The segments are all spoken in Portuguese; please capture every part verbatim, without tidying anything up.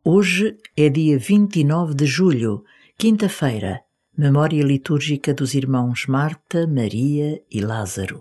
Hoje é dia vinte e nove de julho, quinta-feira, memória litúrgica dos irmãos Marta, Maria e Lázaro.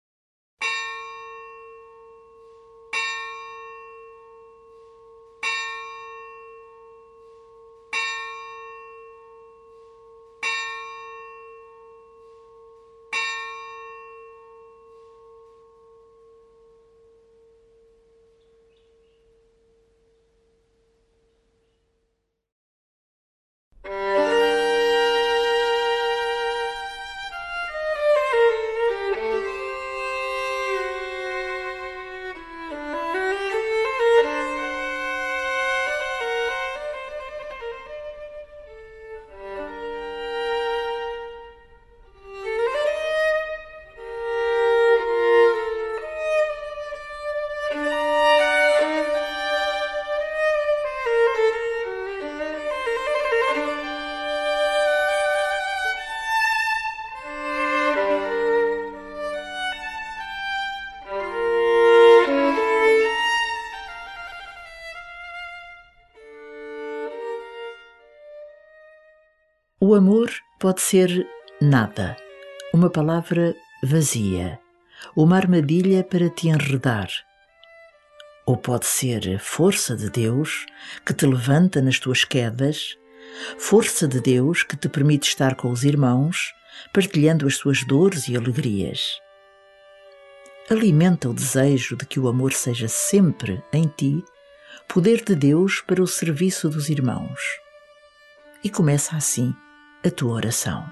O amor pode ser nada, uma palavra vazia, uma armadilha para te enredar. Ou pode ser força de Deus que te levanta nas tuas quedas, força de Deus que te permite estar com os irmãos, partilhando as suas dores e alegrias. Alimenta o desejo de que o amor seja sempre em ti, poder de Deus para o serviço dos irmãos. E começa assim a tua oração.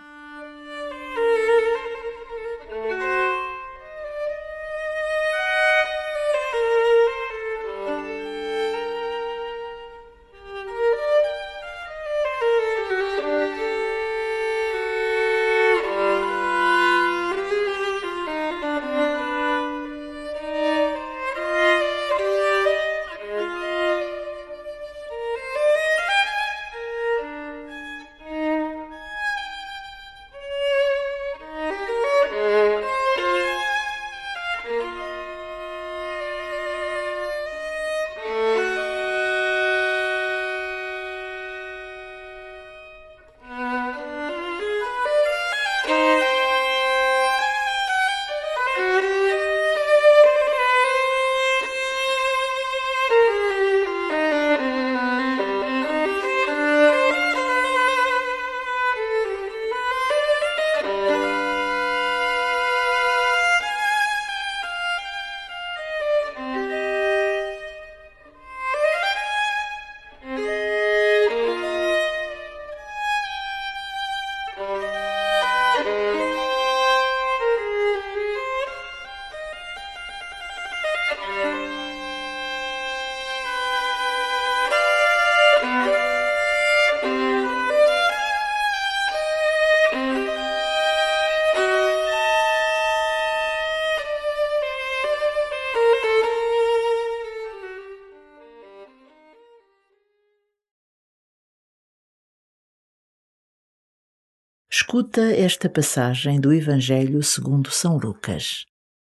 Escuta esta passagem do Evangelho segundo São Lucas.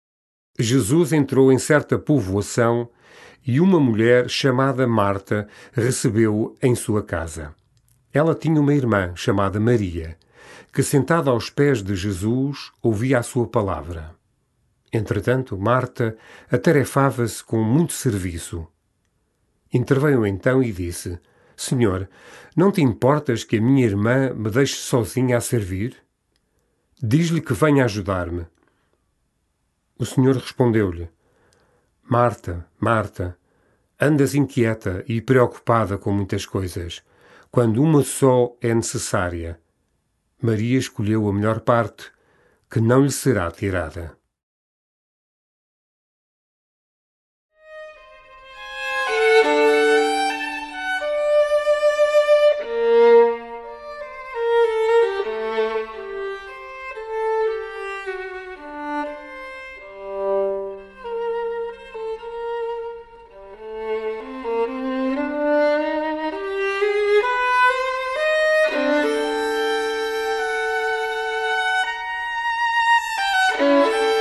Jesus entrou em certa povoação e uma mulher chamada Marta recebeu-o em sua casa. Ela tinha uma irmã chamada Maria, que sentada aos pés de Jesus ouvia a sua palavra. Entretanto, Marta atarefava-se com muito serviço. Interveio então e disse: Senhor, não te importas que a minha irmã me deixe sozinha a servir? Diz-lhe que venha ajudar-me. O Senhor respondeu-lhe: Marta, Marta, andas inquieta e preocupada com muitas coisas, quando uma só é necessária. Maria escolheu a melhor parte, que não lhe será tirada. Música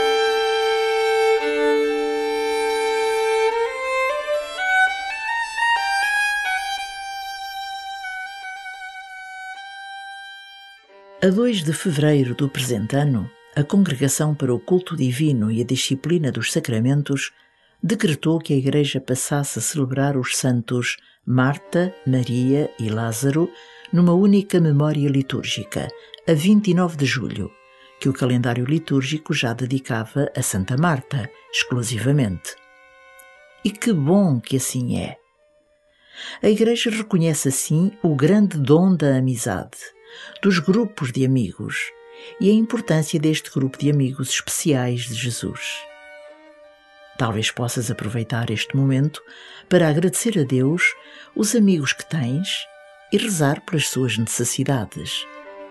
A dois de fevereiro do presente ano, a Congregação para o Culto Divino e a Disciplina dos Sacramentos decretou que a Igreja passasse a celebrar os santos Marta, Maria e Lázaro numa única memória litúrgica, a vinte e nove de julho, que o calendário litúrgico já dedicava a Santa Marta, exclusivamente. E que bom que assim é! A Igreja reconhece assim o grande dom da amizade, dos grupos de amigos e a importância deste grupo de amigos especiais de Jesus. Talvez possas aproveitar este momento para agradecer a Deus os amigos que tens e rezar pelas suas necessidades.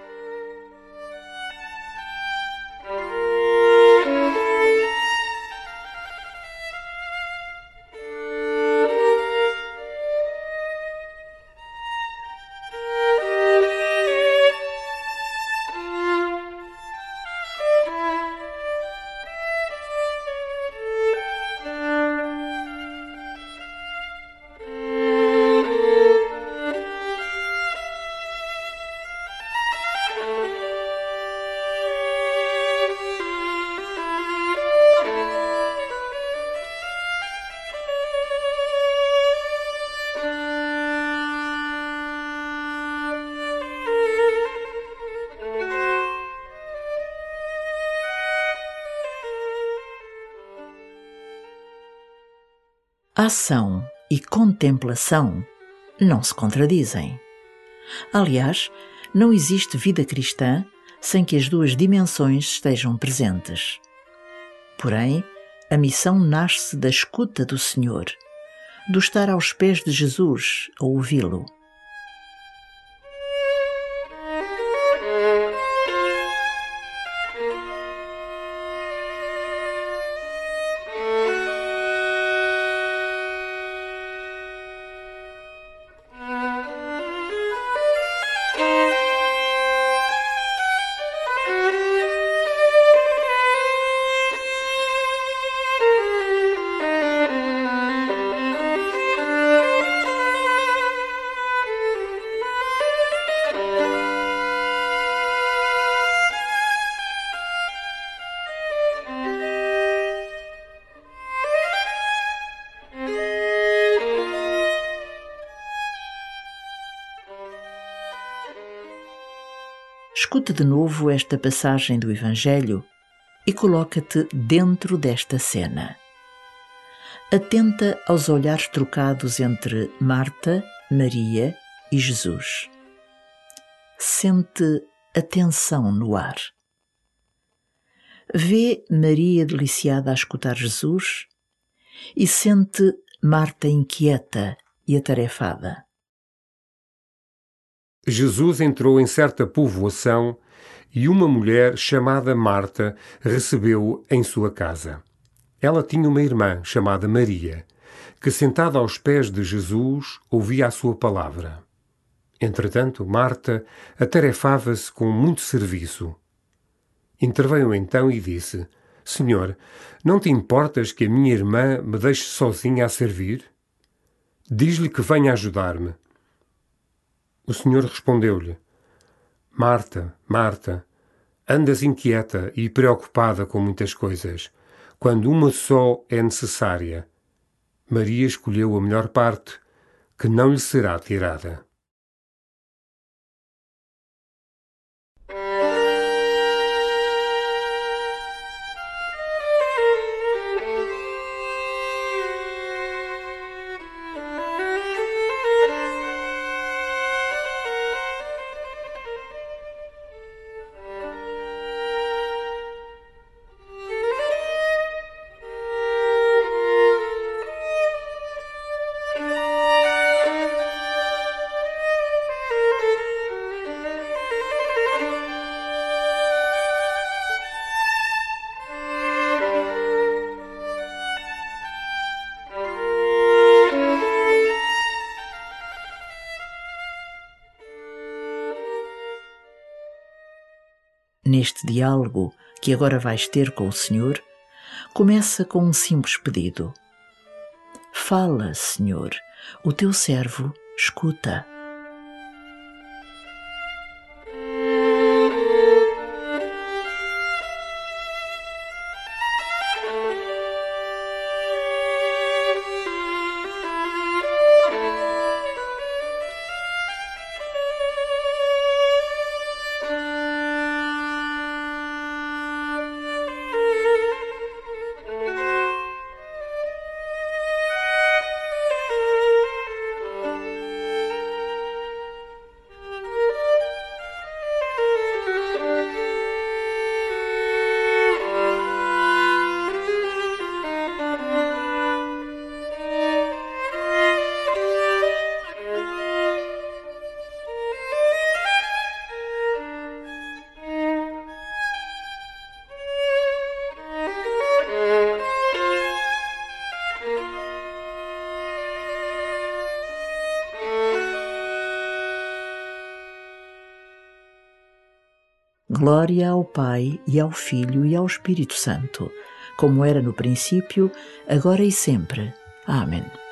Ação e contemplação não se contradizem. Aliás, não existe vida cristã sem que as duas dimensões estejam presentes. Porém, a missão nasce da escuta do Senhor, do estar aos pés de Jesus a ouvi-lo. Escuta de novo esta passagem do Evangelho e coloca-te dentro desta cena. Atenta aos olhares trocados entre Marta, Maria e Jesus. Sente a tensão no ar. Vê Maria deliciada a escutar Jesus e sente Marta inquieta e atarefada. Jesus entrou em certa povoação e uma mulher chamada Marta recebeu-o em sua casa. Ela tinha uma irmã chamada Maria, que sentada aos pés de Jesus ouvia a sua palavra. Entretanto, Marta atarefava-se com muito serviço. Interveio então e disse: Senhor, não te importas que a minha irmã me deixe sozinha a servir? Diz-lhe que venha ajudar-me. O Senhor respondeu-lhe: Marta, Marta, andas inquieta e preocupada com muitas coisas, quando uma só é necessária. Maria escolheu a melhor parte, que não lhe será tirada. Neste diálogo que agora vais ter com o Senhor, começa com um simples pedido. Fala, Senhor, o teu servo escuta. Glória ao Pai, e ao Filho, e ao Espírito Santo, como era no princípio, agora e sempre. Amém.